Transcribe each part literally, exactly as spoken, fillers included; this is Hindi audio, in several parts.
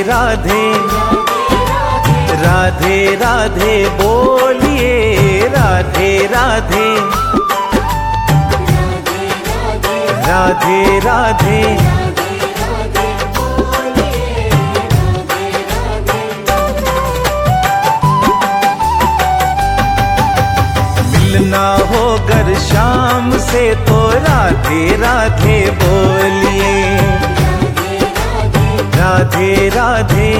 राधे राधे राधे बोलिए राधे राधे राधे राधे मिलना हो गर शाम से तो राधे राधे बोलिए राधे राधे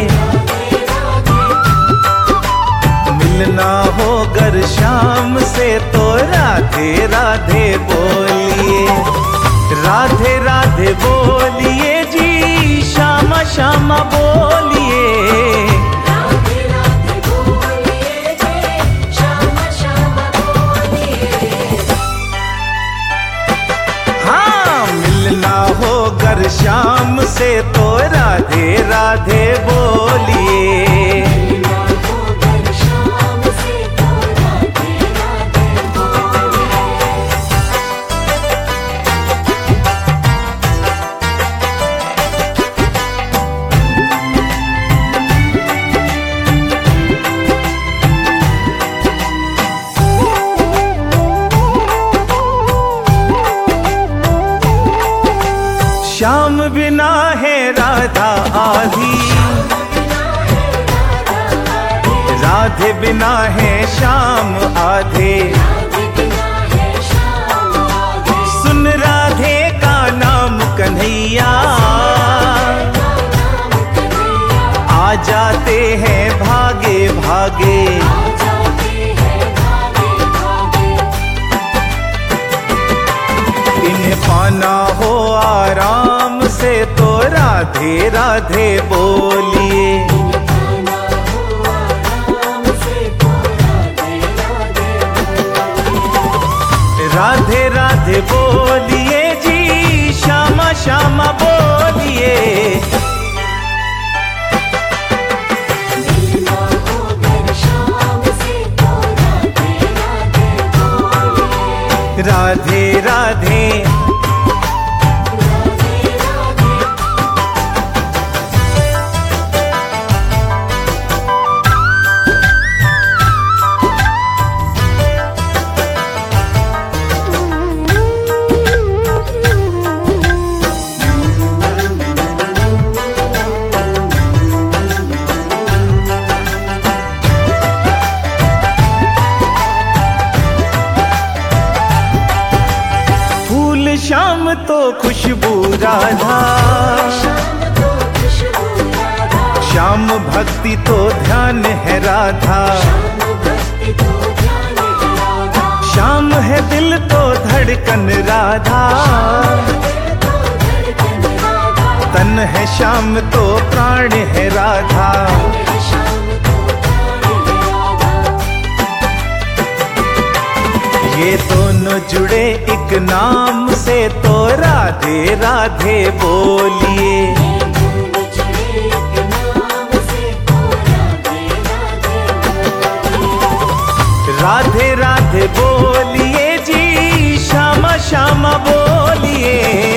मिलना हो गर शाम से तो राधे राधे बोलिए राधे राधे बोलिए जी श्यामा श्यामा बोलिए राधे राधे बोलिए जी श्यामा श्यामा बोलिए। हाँ मिलना हो गर शाम से तो राधे राधे बोलिए श्याम बिना है राधा आधी राधे बिना है श्याम आधे सुन राधे का नाम कन्हैया आ जाते हैं भागे भागे इन्हें पाना हो आराम से तो राधे राधे बोलिए राधे राधे बोलिए जी श्यामा श्यामा बोलिए राधे राधे श्याम तो खुशबू राधा श्याम भक्ति तो ध्यान है राधा श्याम है दिल तो धड़कन राधा तन है श्याम तो प्राण है राधा ये दोनों जुड़े एक नाम से तो राधे राधे बोलिए राधे राधे बोलिए जी श्यामा श्यामा बोलिए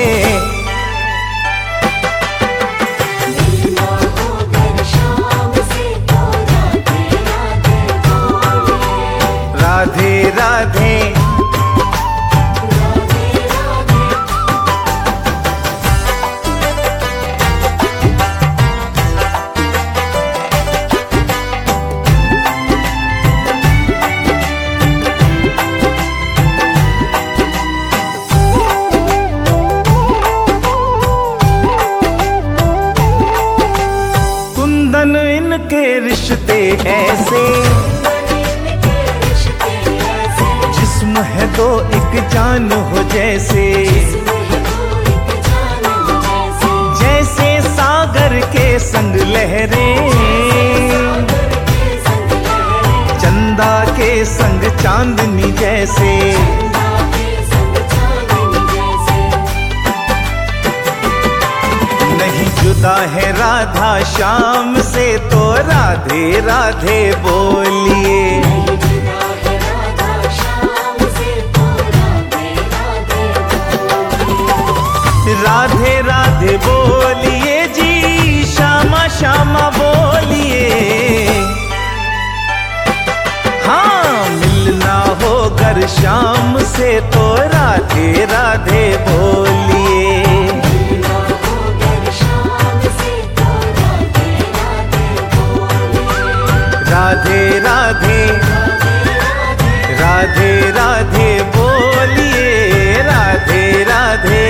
राधे राधे कुंदन इनके रिश्ते ऐसे है तो एक जान हो जैसे जैसे सागर के संग लहरे चंदा के संग चांदनी जैसे नहीं जुदा है राधा श्याम से तो राधे राधे बोलिए राधे राधे बोलिए जी श्यामा श्यामा बोलिए। हाँ, मिलना हो गर श्याम से तो राधे राधे बोलिए। राधे राधे राधे राधे बोलिए, राधे राधे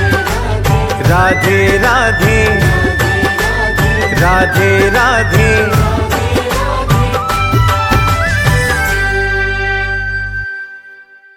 राधे राधे राधे राधे।